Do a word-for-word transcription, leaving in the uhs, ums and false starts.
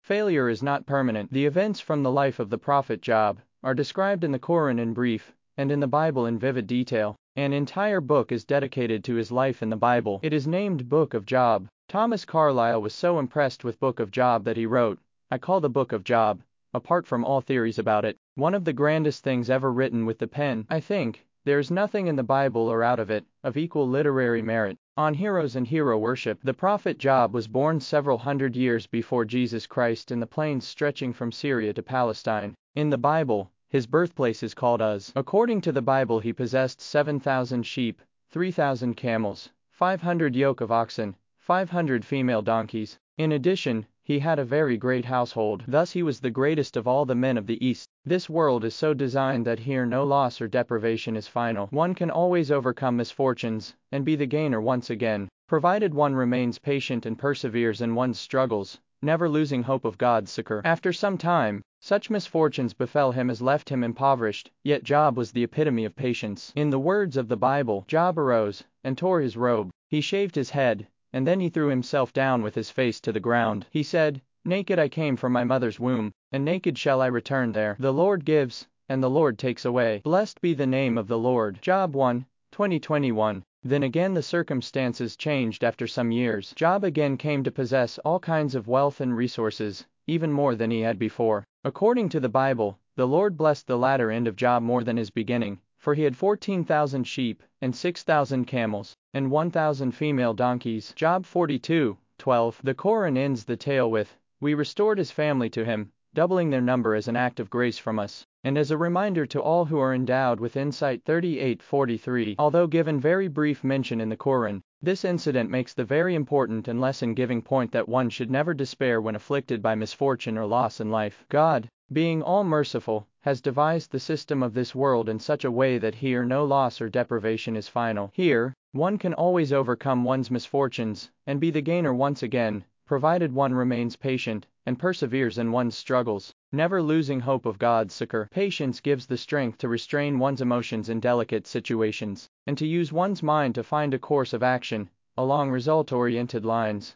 Failure is not permanent. The events from the life of the prophet Job are described in the Quran in brief, and in the Bible in vivid detail. An entire book is dedicated to his life in the Bible. It is named Book of Job. Thomas Carlyle was so impressed with Book of Job that he wrote, "I call the Book of Job, apart from all theories about it, one of the grandest things ever written with the pen. I think there is nothing in the Bible or out of it of equal literary merit." On heroes and hero worship. The prophet Job was born several hundred years before Jesus Christ in the plains stretching from Syria to Palestine. In the Bible, his birthplace is called Uz. According to the Bible, he possessed seven thousand sheep, three thousand camels, five hundred yoke of oxen, five hundred female donkeys. In addition, he had a very great household. Thus he was the greatest of all the men of the East. This world is so designed that here no loss or deprivation is final. One can always overcome misfortunes and be the gainer once again, provided one remains patient and perseveres in one's struggles, never losing hope of God's succor. After some time, such misfortunes befell him as left him impoverished, yet Job was the epitome of patience. In the words of the Bible, Job arose and tore his robe. He shaved his head, and then he threw himself down with his face to the ground. He said, "Naked I came from my mother's womb, and naked shall I return there. The Lord gives, and the Lord takes away. Blessed be the name of the Lord." Job one, twenty twenty-one. Then again the circumstances changed after some years. Job again came to possess all kinds of wealth and resources, even more than he had before. According to the Bible, the Lord blessed the latter end of Job more than his beginning, for he had fourteen thousand sheep, and six thousand camels, and one thousand female donkeys. Job forty-two, twelve. The Quran ends the tale with, "We restored his family to him, doubling their number as an act of grace from us, and as a reminder to all who are endowed with insight." thirty-eight forty-three. Although given very brief mention in the Quran, this incident makes the very important and lesson-giving point that one should never despair when afflicted by misfortune or loss in life. God, being all-merciful, has devised the system of this world in such a way that here no loss or deprivation is final. Here, one can always overcome one's misfortunes and be the gainer once again, provided one remains patient and perseveres in one's struggles, never losing hope of God's succor. Patience gives the strength to restrain one's emotions in delicate situations, and to use one's mind to find a course of action along result-oriented lines.